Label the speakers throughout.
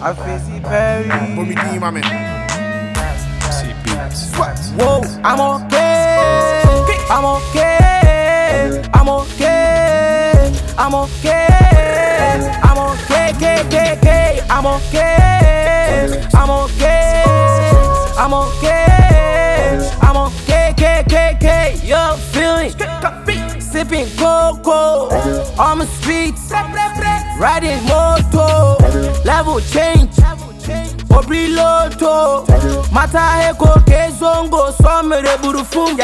Speaker 1: I face it Perry.
Speaker 2: Bummy D, my man.
Speaker 1: Whoa, I'm okay. I'm okay. I'm okay. I'm okay. I'm okay. I'm okay. I'm okay. I'm okay. I'm okay. Yo, feeling. Sipping cocoa on the streets, riding moto, level change, Obri Loto, Mata Heko Kezongo, Somere Burufum,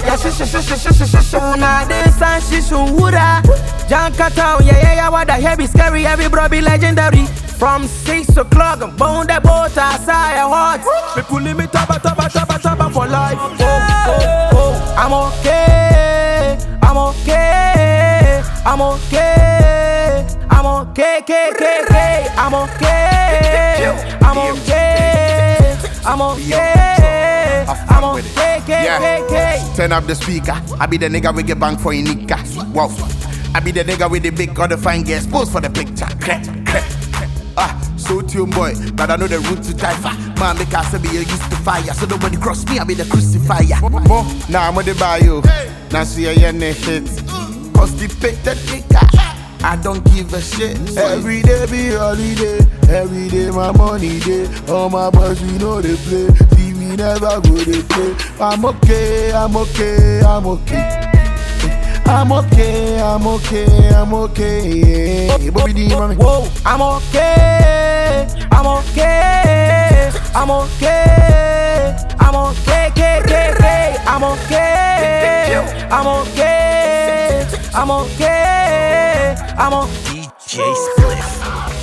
Speaker 1: Una de San Shishura, Jankata, yeah, what the heavy scary, every be legendary. From 6 o'clock, I'm bone that boat, I say hot. People limit taba for life. Oh, I'm okay. I'm okay. I'm okay. I'm okay. I'm okay. I'm okay. I'm okay. I'm okay.
Speaker 2: Turn up the speaker. I be the nigga we get bang for your nigga. Wow. I be the nigga with the big got the fine girls. Pose for the picture. So tune boy, but I know the route to die for. Man, make us be used to fire. So nobody cross me, I be the crucifier. Now I'm on the bio. Now see a yenny hit. Constipated nigga. I don't give a shit. Every day be holiday. Every day my money day. All my boys we know they play. See we never go they play. I'm okay. I'm okay. I'm okay. I'm okay. I'm okay. I'm okay.
Speaker 1: Whoa, I'm okay. I'm okay. I'm okay. I'm okay. I'm okay. I'm okay. I'm okay. I'm okay.
Speaker 3: DJ Spliff.